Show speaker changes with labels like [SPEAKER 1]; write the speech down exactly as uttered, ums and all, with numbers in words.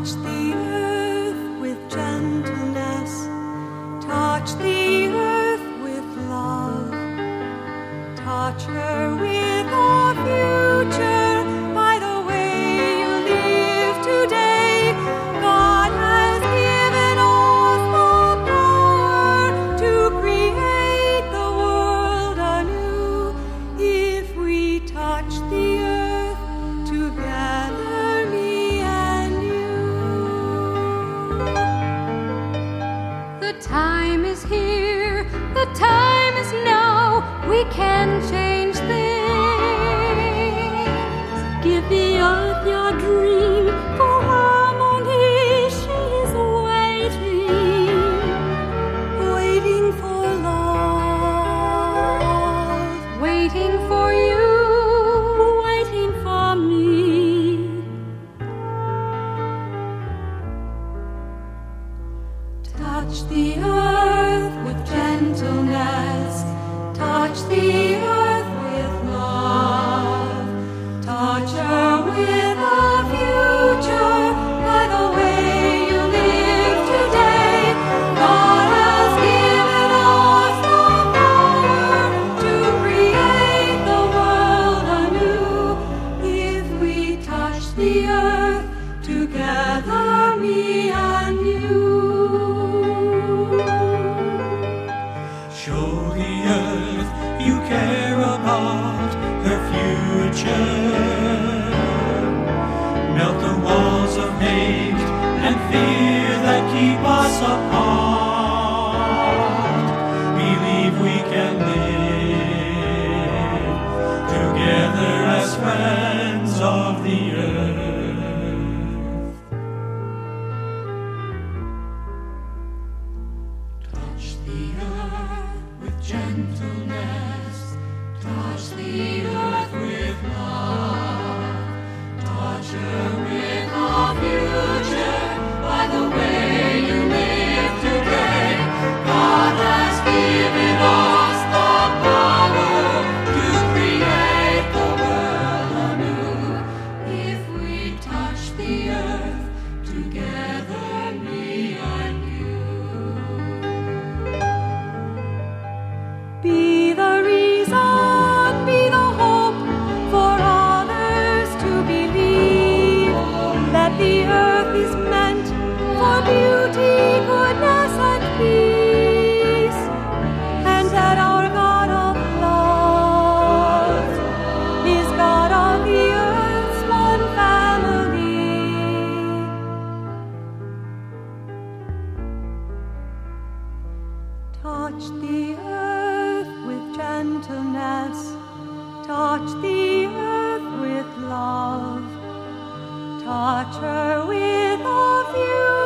[SPEAKER 1] Touch the earth with gentleness. Touch the earth with love. Touch her with a future by the way you live today. God has given us the power to create the world anew. If we touch the earth together, me and you.
[SPEAKER 2] The time is here, the time is now. We can change things. Give the earth your dream for harmony. She is waiting,
[SPEAKER 1] Waiting for love.
[SPEAKER 2] waiting for you, waiting for me.
[SPEAKER 1] Touch the earth with gentleness. Touch the earth with love. Touch her with a future by the way you live today. God has given us the power to create the world anew. If we touch the earth together, me and you.
[SPEAKER 3] Show the earth you care about her future. Melt the walls of hate and fear that keep us apart. Believe we can live together as friends of the earth. Touch the earth with gentleness. Touch the earth with love. Touch her with a future by the way you live today. God has given us the power to create the world anew. If we touch the earth together, me and you.
[SPEAKER 1] Be the reason, be the hope for others to believe that the earth is meant for beauty, goodness, and peace, and that our God of love is God of the earth's one family. Touch the earth with gentleness. Touch the earth with love. Touch her with a few